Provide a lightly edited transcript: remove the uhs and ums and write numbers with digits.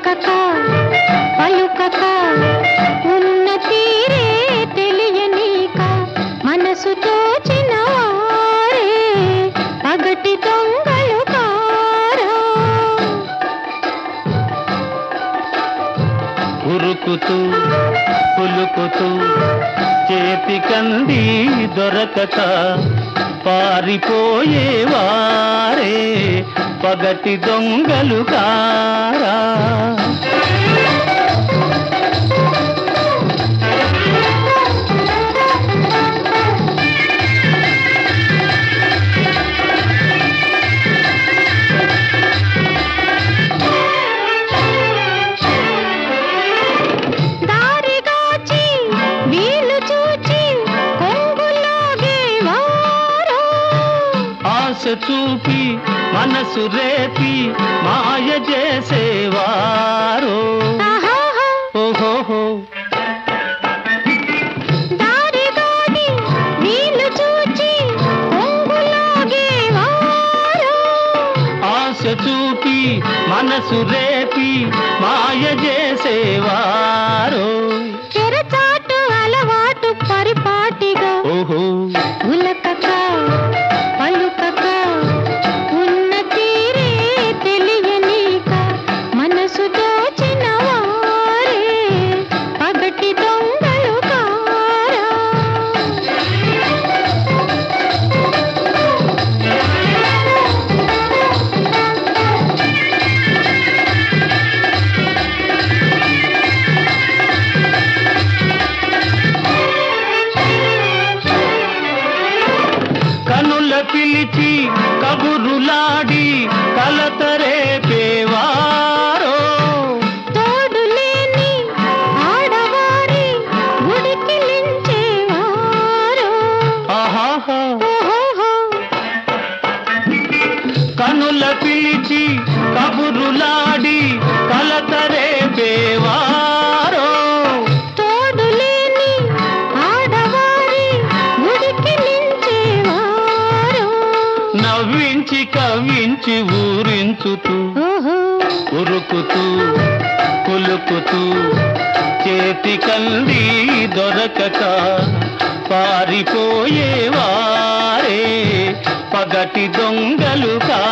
ఉలకక పలుకక ఉన్న తీరే తెలియనీక మనసు తోచిన వారే పగటి దొంగలు కారా. ఉరుకుతూ పులుకుతూ చేతికంది దొరకక పారిపోయేవారే పగటి దొంగలు కారా. చూపి మనసు రేపి మాయ చేసేవారు ఓహోహో ఆశ చూపి మనసు రేపి మాయ చేసేవారు తెరచాటు అలవాటు పరిపాటిగా ఓహో ఉలకక పలుకక ఉన్న తీరే తెలియనీక మనసు దోచిన వారే పగటి దొంగలు కారా. కనుల పిలిచి కబురులాడి కలతరేపేవారో తోడులేని ఆడవారి ఉడికిలించేవారు ఆహాహా ఓహోహో. కనుల పిలిచి కబురులాడి కలతరేపేవారో తోడులేని ఆడవారి ఉడికిలించేవారు నవ్వించి కవ్వించి ఊరించుతూ ఓహో ఉరుకుతూ పులుకుతూ చేతికంది దొరకక పారిపోయేవారే పగటి దొంగలు కా